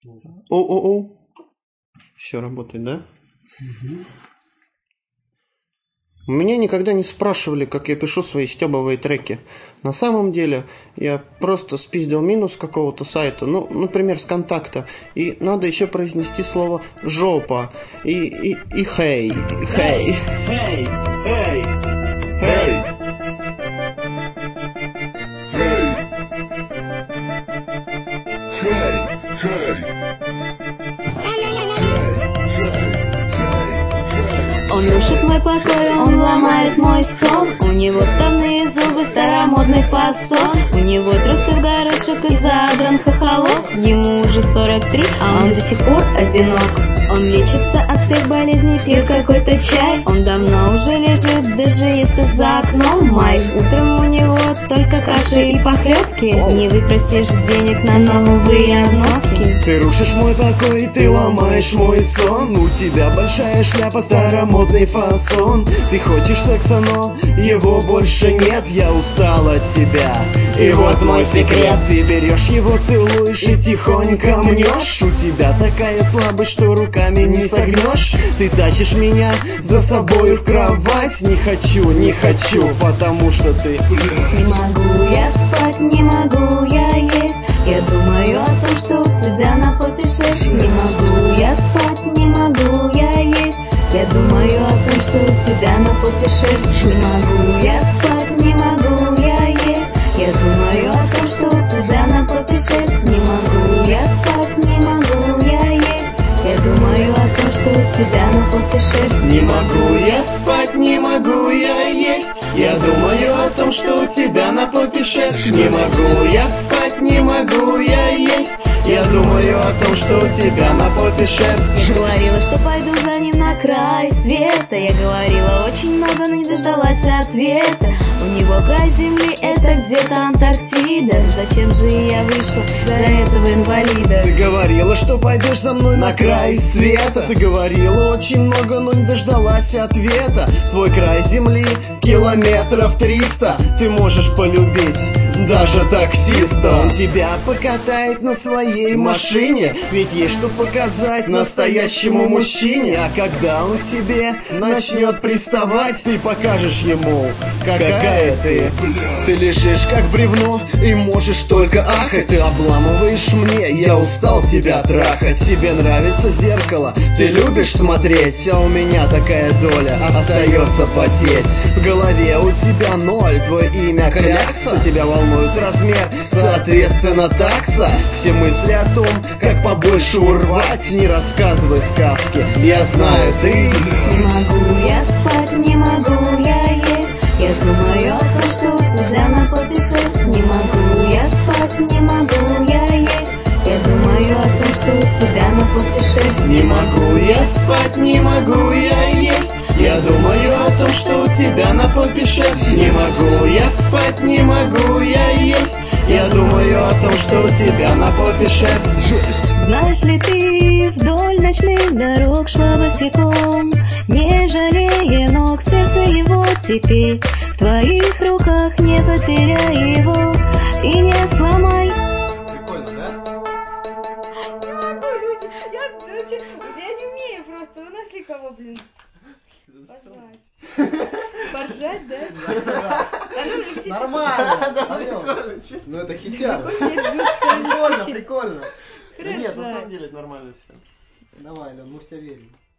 О-о-о. Все работает, да? Меня никогда не спрашивали, как я пишу свои стёбовые треки. На самом деле, я просто спиздил минус с какого-то сайта, ну, например, с контакта, и надо еще произнести слово «жопа» и «хей». «Хей». «Хей». «Хей». «Хей». Он рушит мой покой, он ломает мой сон. У него вставные зубы, старомодный фасон. У него трусы в горошек и задран хохолок. Ему уже 43, а он до сих пор одинок. Он лечится от всех болезней, пьет какой-то чай. Он давно уже лежит, даже если за окном май. Утром у него только каши и похлебки. Не выпросишь денег на новые обновки. Ты рушишь мой покой, ты ломаешь мой сон. У тебя большая шляпа, старомодный фасон. Ты хочешь секса, но его больше нет. Я устал от тебя, и вот мой секрет. Ты берешь его, целуешь и тихонько мнешь. У тебя такая слабость, что руками не согнешь. Ты тащишь меня за собой в кровать. Не хочу, потому что ты... Не могу я спать, не могу я есть. Я думаю о том, что у тебя на попе шесть. Не могу я спать, не могу я есть. Я думаю о том, что у тебя на попе шерсть. Не могу я спать, не могу я есть. Я думаю о том, что у тебя на попе шерсть. Не могу я спать, не могу я есть. Я думаю о том, что у тебя на попе шерсть. Не могу я спать, не могу я есть. Я думаю о том, что у тебя на попе шерсть. Не могу я спать, не могу я есть. Я думаю о том, что у тебя на попе шерсть. Я говорила, что пойду за ним на край света. Я говорила очень много, но не дождалась ответа. У него край земли, это где-то Антарктида. Зачем же я вышла за этого инвалида? Ты говорила, что пойдешь за мной на край света. Ты говорила очень много, но не дождалась ответа. Твой край земли километров 300. Ты можешь полюбить даже таксиста. Он тебя покатает на своей машине, ведь есть что показать настоящему мужчине. А когда он к тебе начнет приставать, ты покажешь ему, какая ты. Ты лежишь как бревно и можешь только ахать. Ты обламываешь мне, я устал тебя трахать. Тебе нравится зеркало, ты любишь смотреть, а у меня такая доля, остается потеть. В голове у тебя ноль, твое имя клякса. Тебя волнует размер, соответственно такса. Все мысли о том, как побольше урвать. Не рассказывай сказки, я знаю, ты... Не могу я спать, не могу я есть. Я думаю о том, что у тебя на попе шерсть. Не могу я спать, не могу я есть. Я думаю о том, что у тебя на попе шерсть. Не могу я спать, не могу я есть. Я думаю о том, что у тебя на попе шерсть. Не могу я спать, не могу я есть. Я думаю о том, что у тебя на попе шерсть. Знаешь ли ты, вдоль ночных дорог шла босиком, не жалея ног, сердце его теперь в твоих руках. Не потеряй его и не сломай. Прикольно, да? Не могу, люди. Я не умею просто. Вы нашли кого, блин? Позвать. Поржать, да? А ну, включите. Нормально. Ну это хитяр. Прикольно, прикольно. Да нет, на самом деле это нормально все. Давай, Лен, мы в тебя верим.